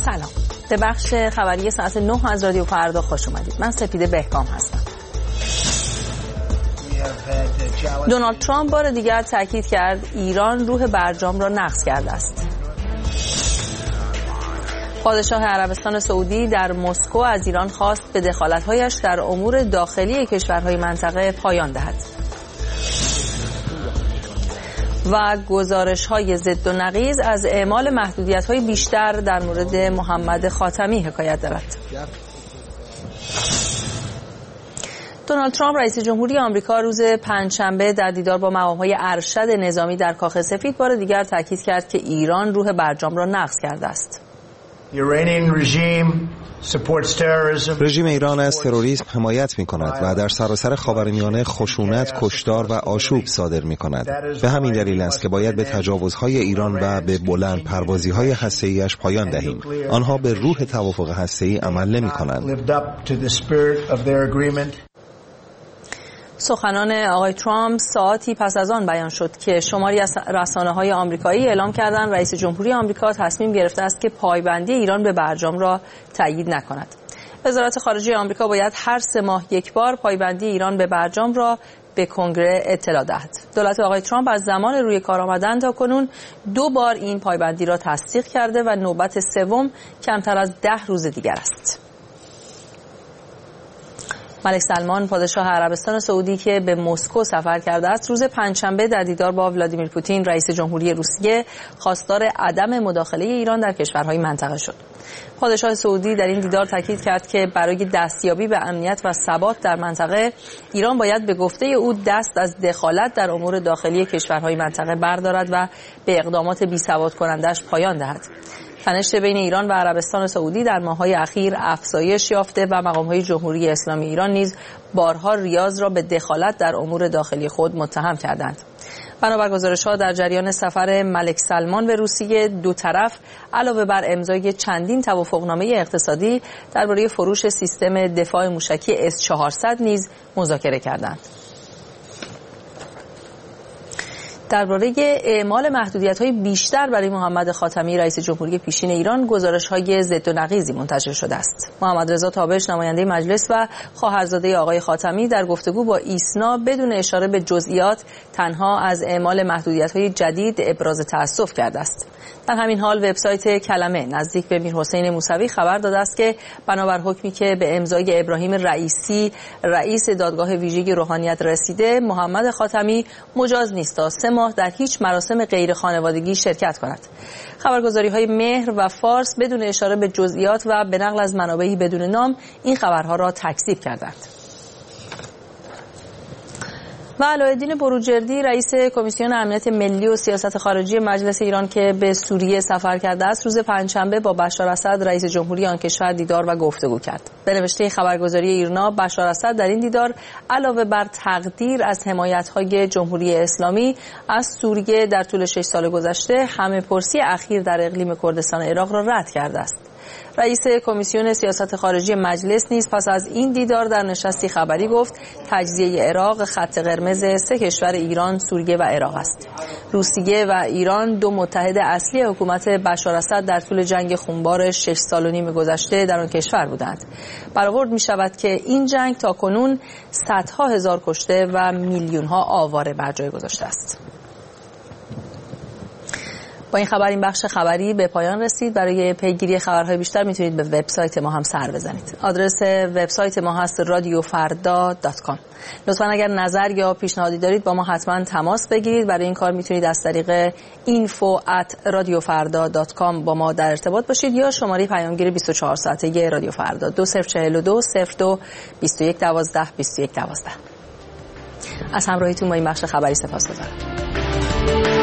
سلام، به بخش خبری ساعت 9 از رادیو فردا خوش اومدید. من سپیده بهکام هستم. دونالد ترامپ بار دیگر تاکید کرد ایران روح برجام را نقض کرده است. پادشاه عربستان سعودی در مسکو از ایران خواست به دخالت‌هایش در امور داخلی کشورهای منطقه پایان دهد. و گزارش‌های ضد و نقیض از اعمال محدودیت‌های بیشتر در مورد محمد خاتمی حکایت دارد. دونالد ترامپ رئیس جمهوری آمریکا روز پنجشنبه در دیدار با مقام‌های ارشد نظامی در کاخ سفید بار دیگر تاکید کرد که ایران روح برجام را نقض کرده است. رژیم ایران از تروریسم حمایت می‌کند و در سراسر خاورمیانه خشونت، کشتار و آشوب صادر می‌کند. به همین دلیل است که باید به تجاوزهای ایران و به بلند پروازی‌های هسته‌ای‌اش پایان دهیم. آنها به روح توافق هسته‌ای عمل نمی‌کنند. سخنان آقای ترامپ ساعتی پس از آن بیان شد که شماری از رسانه‌های آمریکایی اعلام کردند رئیس جمهوری آمریکا تصمیم گرفته است که پایبندی ایران به برجام را تایید نکند. وزارت خارجه آمریکا باید هر 3 ماه یک بار پایبندی ایران به برجام را به کنگره اطلاع دهد. دولت آقای ترامپ از زمان روی کار آمدن تا کنون 2 بار این پایبندی را تصدیق کرده و نوبت سوم کمتر از 10 روز دیگر است. ملک سلمان پادشاه عربستان سعودی که به مسکو سفر کرده است روز پنجشنبه در دیدار با ولادیمیر پوتین رئیس جمهوری روسیه خواستار عدم مداخله ایران در کشورهای منطقه شد. پادشاه سعودی در این دیدار تاکید کرد که برای دستیابی به امنیت و ثبات در منطقه ایران باید به گفته او دست از دخالت در امور داخلی کشورهای منطقه بردارد و به اقدامات بی‌ثبات کنندش پایان دهد. تنش بین ایران و عربستان سعودی در ماه‌های اخیر افزایش یافته و مقام‌های جمهوری اسلامی ایران نیز بارها ریاض را به دخالت در امور داخلی خود متهم کردند. بنابر گزارش‌ها در جریان سفر ملک سلمان به روسیه دو طرف علاوه بر امضای چندین توافقنامه اقتصادی درباره فروش سیستم دفاع موشکی S-400 نیز مذاکره کردند. درباره اعمال محدودیت‌های بیشتر برای محمد خاتمی رئیس جمهوری پیشین ایران گزارش‌های ضد و نقیضی منتشر شده است. محمد رضا تابش نماینده مجلس و خواهرزاده آقای خاتمی در گفتگو با ایسنا بدون اشاره به جزئیات تنها از اعمال محدودیت‌های جدید ابراز تأسف کرده است. در همین حال وبسایت کلمه نزدیک به میرحسین موسوی خبر داده است که بنابر حکمی که به امضای ابراهیم رئیسی رئیس دادگاه ویژه روحانیت رسیده، محمد خاتمی مجاز نیست تا 3 ماه در هیچ مراسم غیر خانوادگی شرکت کند. خبرگزاری‌های مهر و فارس بدون اشاره به جزئیات و به نقل از منابعی بدون نام این خبرها را تکذیب کردند. و علایالدین بروجردی رئیس کمیسیون امنیت ملی و سیاست خارجی مجلس ایران که به سوریه سفر کرده است روز پنجشنبه با بشار اسد رئیس جمهوری آن کشور دیدار و گفتگو کرد. به نوشته خبرگزاری ایرنا بشار اسد در این دیدار علاوه بر تقدیر از حمایت‌های جمهوری اسلامی از سوریه در طول 6 سال گذشته همه‌پرسی اخیر در اقلیم کردستان عراق را رد کرده است. رئیس کمیسیون سیاست خارجی مجلس نیز پس از این دیدار در نشستی خبری گفت تجزیه عراق خط قرمز 3 کشور ایران، سوریه و عراق است. روسیه و ایران 2 متحد اصلی حکومت بشار اسد در طول جنگ خونبار 6 سال و نیم گذشته در آن کشور بودند. برآورد می شود که این جنگ تاکنون صدها هزار کشته و میلیون‌ها آواره بر جای گذاشته است. با این خبر این بخش خبری به پایان رسید. برای پیگیری خبرهای بیشتر میتونید به وبسایت ما هم سر بزنید. آدرس وبسایت ما هست radiofarda.com. لطفاً اگر نظر یا پیشنهادی دارید با ما حتما تماس بگیرید. برای این کار میتونید از طریق info@radiofarda.com با ما در ارتباط باشید یا شماره پیامگیر 24 ساعته رادیو فردا 2042 02 21 12 21 12. از همراهیتون با این بخش خبری سپاسگزارم.